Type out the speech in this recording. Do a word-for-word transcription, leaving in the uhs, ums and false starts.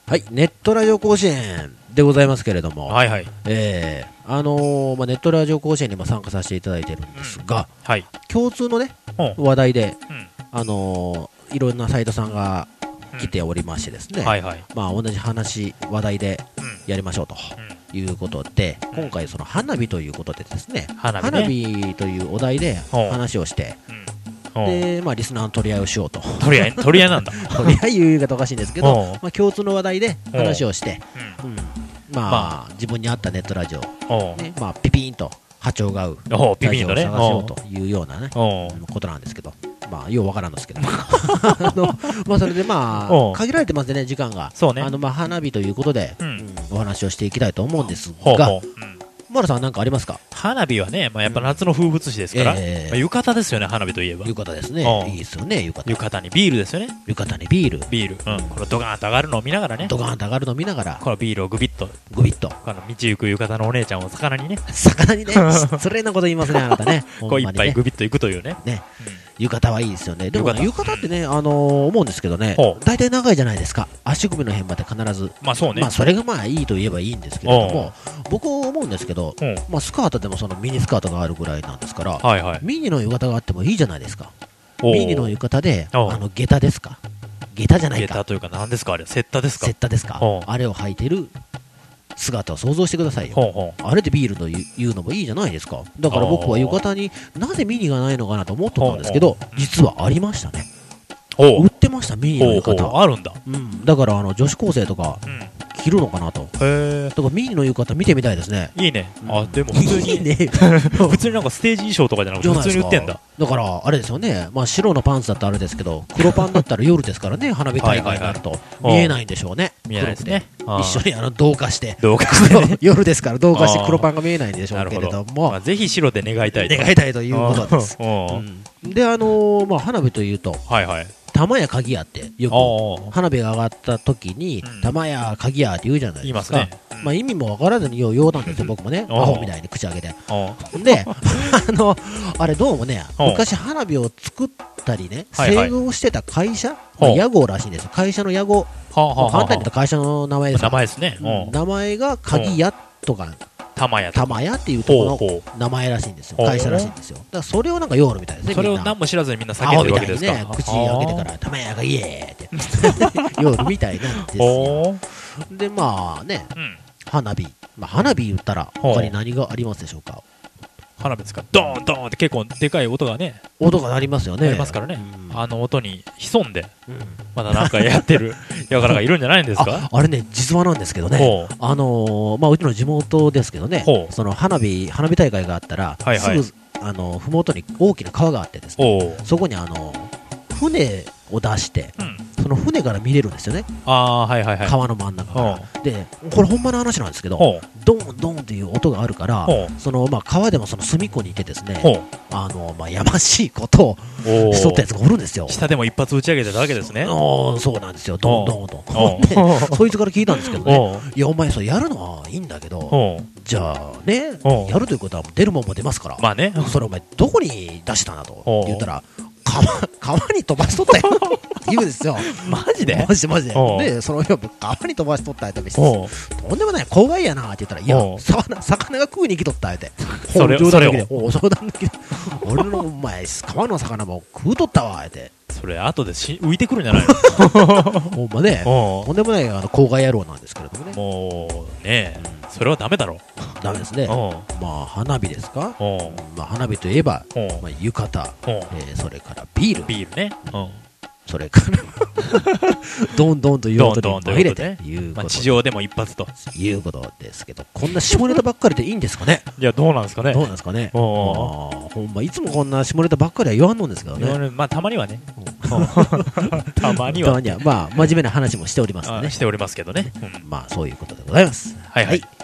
はい、ネットラジオ甲子園でございますけれども、 はいはい、 えーあのーまあ、ネットラジオ甲子園にも参加させていただいてるんですが、 うん、はい、 共通のね、 うん、 話題で、 うん、 あのーいろんなサイトさんが来ておりましてですね、 うん、はいはい、 まあ、同じ話、話題でやりましょうということで、うん、今回その花火ということでですね、花火ね、花火というお題で話をして、で、まあ、リスナーの取り合いをしようと。 取り合い、取り合いなんだ。 取り合いいう言い方おかしいんですけど、まあ、共通の話題で話をして、うん、まあ、まあ、自分に合ったネットラジオ、ね、まあ、ピピーンと波長が合うラジオを探しようというようなね、ことなんですけど、まあ、ようわからんですけど、あの、まあ、それでまあ、限られてますね、時間が。 そうね。 あの、まあ、花火ということで、うんうん、お話をしていきたいと思うんですが、丸さんは何かありますか？ 花火はね、まあ、やっぱ夏の風物詩ですから、うんえーまあ、浴衣ですよね、花火といえば。 浴衣ですね、いいですよね、浴衣。 浴衣にビールですよね。 浴衣にビール。 ビール、うん、このドガーンと上がるのを見ながらね。 ドガーンと上がるのを見ながら、 このビールをグビッと、 グビッと、 この道行く浴衣のお姉ちゃんを魚にね、 魚にね、失礼なこと言いますね、あなたね。 こう一杯グビッと行くというね。 ね。浴衣はいいですよね。でも浴衣ってね、あのー、思うんですけどね、大体長いじゃないですか。足首の辺まで必ず。 まあそうね。 まあそれがまあいいと言えばいいんですけれども、僕思うんですけど、まあスカートでもそのミニスカートがあるぐらいなんですから、はいはい、ミニの浴衣があってもいいじゃないですか。ミニの浴衣で、あの下駄ですか。下駄じゃないか。 下駄というか何ですかあれ、セッタですか。 セッタですか。あれを履いてる姿を想像してくださいよ。ほうほう、あれでビールというのもいいじゃないですか。だから僕は浴衣になぜミニがないのかなと思ってたんですけど、実はありましたね。売ってました、ミニの浴衣。 あるんだ。 うん、だからあの女子高生とか着るのかなと。へえ。だからミニの浴衣見てみたいですね。 いいね。あ、でも普通にいいね。普通になんかステージ衣装とかじゃなくて普通に売ってんだ。 だからあれですよね。まあ白のパンツだったらあれですけど、黒パンだったら夜ですからね、花火大会になると見えないんでしょうね。 見えないですね。 一緒にあの同化して、 同化して夜ですから同化して黒パンが見えないんでしょうけれども、 ぜひ白で願いたい願いたいということです。で、あのまあ花火というと。はいはい。玉や鍵屋ってよく花火が上がった時に玉や鍵屋って言うじゃないですか。まあ意味も分からずによう言おうなんですよ、僕もね。アホみたいに口開けて。で、あのあれどうもね、昔花火を作ったりね、製造してた会社、屋号らしいんですよ。会社の屋号、簡単に言った会社の名前です。 名前ですね。 名前が鍵屋とか玉屋玉屋っていうところの名前らしいんですよ。会社らしいんですよ。だからそれをなんか用るみたいですね。 それを何も知らずにみんな叫んでるわけですか。 ね、口開けてから玉屋がイエーって用るみたいなんですよ。でまあね、花火、まあ花火言ったら他に何がありますでしょうか。 花火ですか。ドーンドーンって結構でかい音がね、 音が鳴りますよね。 鳴りますからね。あの音に潜んでまだなんかやってるやからがいるんじゃないんですか。 あれね、実話なんですけどね、あのまあうちの地元ですけどね、その花火花火大会があったらすぐあの麓に大きな川があってですね、そこにあの船を出してその船から見れるんですよね。あ、はいはいはい、川の真ん中から。でこれほんまの話なんですけど、ドンドンっていう音があるから、そのまあ川でもその隅っこにいてですね、あのまあやましいことをしとったやつがおるんですよ。 下でも一発打ち上げてたわけですね。 そうなんですよ、ドンドンと。でそいつから聞いたんですけどね、いやお前それやるのはいいんだけど、じゃあね、やるということは出るもんも出ますから、まあね、それお前どこに出したんだと言ったら、川, 川に飛ばしとったよって言うんですよ。マジでマジでマジで。で、その川に飛ばしとったやつとんでもない公害やなって言ったら、いや、魚, 魚が食うに来とったやて。それをそれを冗談抜きで、俺のお前川の魚も食うとったわやて。 それ後でし浮いてくるんじゃないの。 ほんまね、とんでもないあの公害野郎なんですけれどもね。 もうね、それはダメだろ。 ダメですね。まあ花火ですか。まあ花火といえばまあ浴衣、それからビール、 ビールね。 それからどんどんという音に入れていうこと、 地上でも一発ということですけど、こんな下ネタばっかりでいいんですかね。 いや、どうなんですかね。 どうなんですかね。ほんまいつもこんな下ネタばっかりは言わんのんですけどね。 まあたまにはね。たまには。 まあ真面目な話もしておりますね。 しておりますけどね。 まあそういうことでございます。 はいはい。